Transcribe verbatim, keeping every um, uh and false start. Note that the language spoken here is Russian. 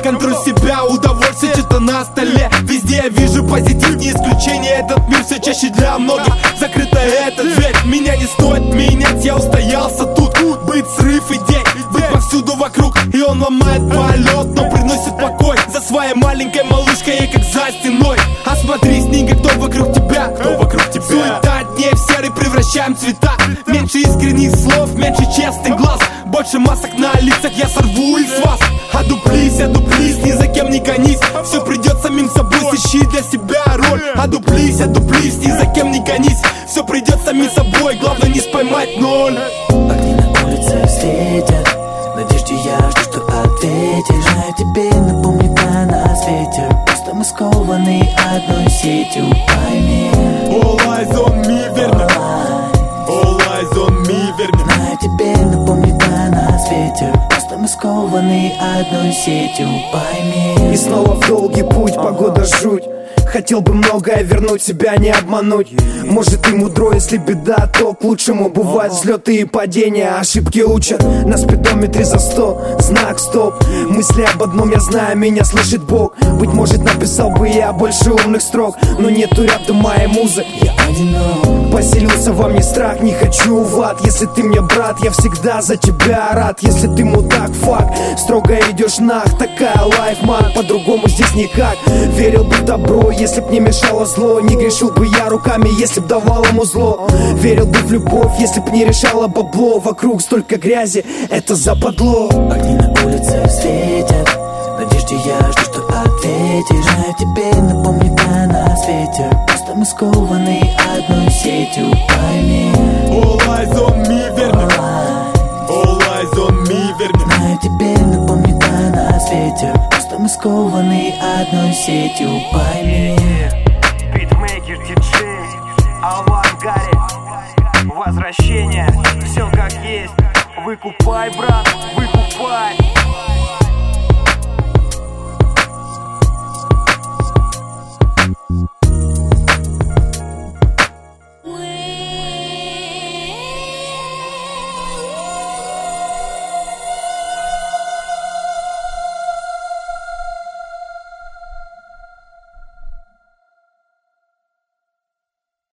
контроль себя, удовольствие что-то на столе. Везде я вижу позитив, не исключение. Этот мир все чаще для многих закрыта эта дверь. Меня не стоит менять, я устоялся тут. Быть срыв идей, быть повсюду вокруг. И он ломает полет, но приносит покой. За своей маленькой малышкой я как за стеной. Осмотрись, книга, кто вокруг тебя, кто вокруг тебя. Суета дней в серый превращаем цвета. Меньше искренних слов, меньше честных глаз. Больше масок на лицах я сорву их с вас. Одуплись, одуплись, ни за кем не гонись. Все придет самим собой, ищи для себя роль. Одуплись, одуплись, ни за кем не гонись. Все придет самим собой, главное не споймать ноль. Огни на улице светят, в надежде я жду, что ответишь. Знаю, тебе напомнит о нас ветер. Просто мы скованы одной сетью, пойми. All eyes on me, верно. All eyes on me, верно. Знаю, тебе напомнит о нас ветер. Просто мы скованы одной сетью, пойми. И снова в долгий путь, погода жуть. Хотел бы многое вернуть, себя не обмануть. Может и мудро, если беда, то к лучшему. Бывают взлеты и падения, ошибки учат. На спидометре за сто, знак стоп. Мысли об одном я знаю, меня слышит Бог. Быть может написал бы я больше умных строк, но нету рядом моей музы. Я одинок. Поселился во мне страх, не хочу в ад. Если ты мне брат, я всегда за тебя рад. Если ты мудак, факт, строго идешь нах. Такая лайфман, по-другому здесь никак. Верил бы в добро, если б не мешало зло. Не грешил бы я руками, если б давал ему зло. Верил бы в любовь, если б не решало бабло. Вокруг столько грязи, это западло. Огни на улице светят, в надежде я жду, что ответишь. Знаю, тебе напомнит о нас ветер. Просто мы скованы одной сетью, пойми. All eyes on me, верно. All eyes on me, верно. Знаю, тебе напомнит о нас ветер. Просто мы скованы одной сетью, пойми. Битмейкер, диджей, авангард, возвращение, все как есть. Выкупай, брат.